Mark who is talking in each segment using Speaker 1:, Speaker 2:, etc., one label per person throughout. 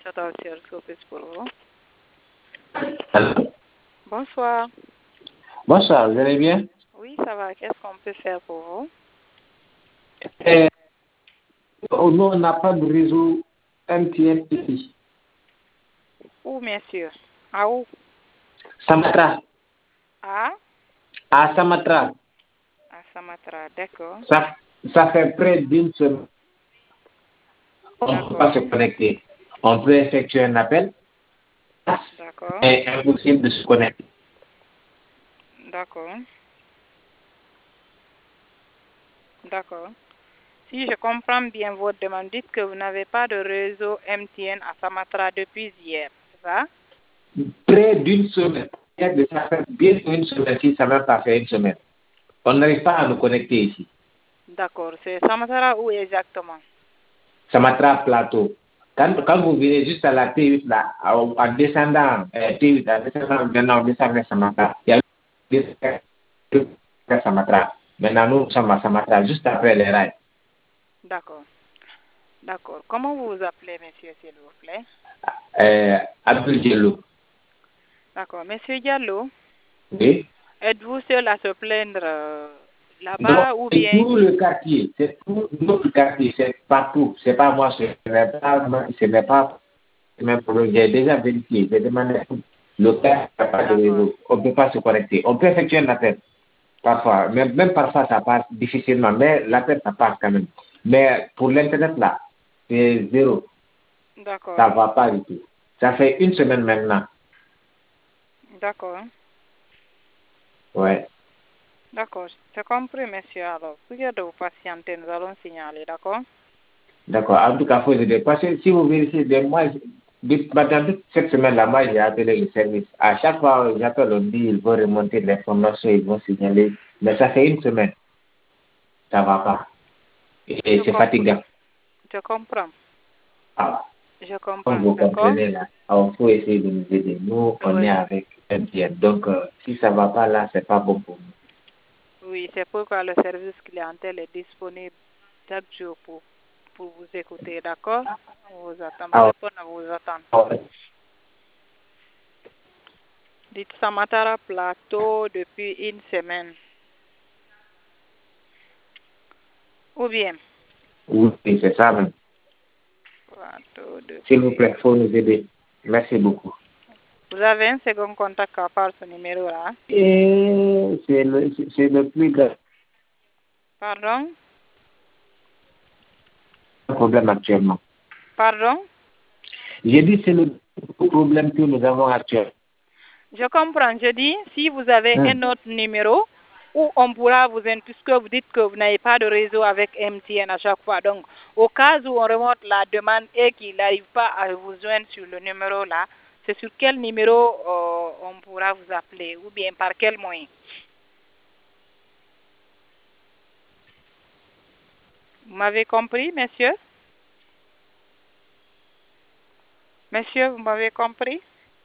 Speaker 1: Total Service pour vous.
Speaker 2: Allô?
Speaker 1: Bonsoir.
Speaker 2: Bonsoir, vous allez bien?
Speaker 1: Oui, ça va. Qu'est-ce qu'on peut faire pour vous?
Speaker 2: Nous, on n'a pas de réseau MTN ici.
Speaker 1: Où, monsieur? À où?
Speaker 2: Samatra.
Speaker 1: À
Speaker 2: Samatra.
Speaker 1: Samatra, d'accord.
Speaker 2: Ça fait près d'une semaine. On ne peut pas se connecter. On peut effectuer un appel.
Speaker 1: D'accord.
Speaker 2: C'est impossible de se connecter.
Speaker 1: D'accord. D'accord. Si je comprends bien votre demande, dites que vous n'avez pas de réseau MTN à Samatra depuis hier, c'est ça?
Speaker 2: Près d'une semaine. Ça fait bien une semaine, si ça même pas fait une semaine. On n'arrive pas à nous connecter ici.
Speaker 1: D'accord. C'est Samatra où exactement?
Speaker 2: Samatra Plateau. Quand vous venez juste à la T8, là, en descendant, T8, en descendant, maintenant, on descend vers Samatra. Il y a le Samatra. Maintenant, nous sommes à Samatra, juste après les rails.
Speaker 1: D'accord. D'accord. Comment vous vous appelez, monsieur, s'il vous plaît?
Speaker 2: Abdul Diallo.
Speaker 1: D'accord. Monsieur Diallo,
Speaker 2: Oui.
Speaker 1: êtes-vous seul à se plaindre là-bas ou
Speaker 2: C'est
Speaker 1: bien...
Speaker 2: tout le quartier. C'est tout notre quartier. C'est partout. C'est pas moi. Ce n'est pas le même problème. J'ai déjà vérifié. J'ai demandé le cas, il n'y a pas de réseau. On ne peut pas se connecter. On peut effectuer un appel. Parfois. Même parfois, ça passe difficilement. Mais l'appel, ça passe quand même. Mais pour l'Internet, là, c'est zéro.
Speaker 1: D'accord.
Speaker 2: Ça ne va pas du tout. Ça fait une semaine maintenant.
Speaker 1: D'accord.
Speaker 2: Ouais.
Speaker 1: D'accord. J'ai compris, monsieur. Alors, priez de vous patienter. Nous allons signaler, d'accord?
Speaker 2: D'accord. En tout cas, il faut aider. Parce que si vous vérifiez, pendant toute cette semaine-là, moi, j'ai appelé le service. À chaque fois, j'appelle, on dit, ils vont remonter l'information, ils vont signaler. Mais ça fait une semaine. Ça ne va pas. Et c'est fatigant.
Speaker 1: Je comprends.
Speaker 2: Ah.
Speaker 1: Je comprends,
Speaker 2: Comme vous
Speaker 1: d'accord?
Speaker 2: comprenez, là, il faut essayer de nous aider. Nous, on est avec MTN. Donc, si ça ne va pas là, ce n'est pas bon pour nous.
Speaker 1: Oui, c'est pourquoi le service clientèle est disponible chaque jour pour vous écouter, d'accord? On vous attend. Nous répondons à vos attentes. Dites Samatra Plateau depuis une semaine. Ou bien?
Speaker 2: Oui, c'est ça même.
Speaker 1: Plateau depuis...
Speaker 2: S'il vous plaît, il faut nous aider. Merci beaucoup.
Speaker 1: Vous avez un second contact à part ce numéro-là?
Speaker 2: Et c'est le plus grave.
Speaker 1: Pardon?
Speaker 2: Problème actuellement.
Speaker 1: Pardon?
Speaker 2: J'ai dit c'est le problème que nous avons actuellement.
Speaker 1: Je comprends. Je dis, si vous avez un autre numéro, où on pourra vous aider, puisque vous dites que vous n'avez pas de réseau avec MTN à chaque fois. Donc, au cas où on remonte la demande et qu'il n'arrive pas à vous joindre sur le numéro là, c'est sur quel numéro on pourra vous appeler ou bien par quel moyen? Vous m'avez compris, monsieur? Monsieur, vous m'avez compris?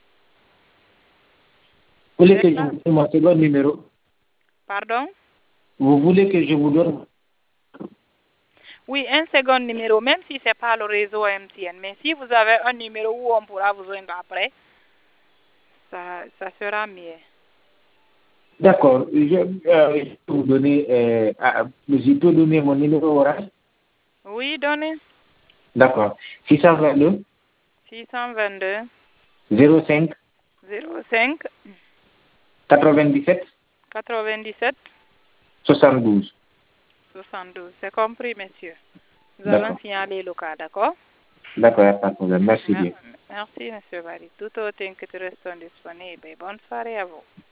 Speaker 2: Vous voulez que je vous donne mon second numéro?
Speaker 1: Pardon?
Speaker 2: Vous voulez que je vous donne?
Speaker 1: Oui, un second numéro, même si ce n'est pas le réseau MTN. Mais si vous avez un numéro où on pourra vous joindre après, ça sera mieux.
Speaker 2: D'accord. Je peux vous donner, je peux donner mon numéro oral?
Speaker 1: Oui, donnez.
Speaker 2: D'accord. 622.
Speaker 1: 622.
Speaker 2: 05.
Speaker 1: 05.
Speaker 2: 97.
Speaker 1: 97.
Speaker 2: 72.
Speaker 1: 72. C'est compris, monsieur. Nous allons signaler le cas, d'accord?
Speaker 2: D'accord, il n'y a pas de problème. Merci bien.
Speaker 1: Merci, monsieur Barry. Tout autre que tu restes disponible. Bonne soirée à vous.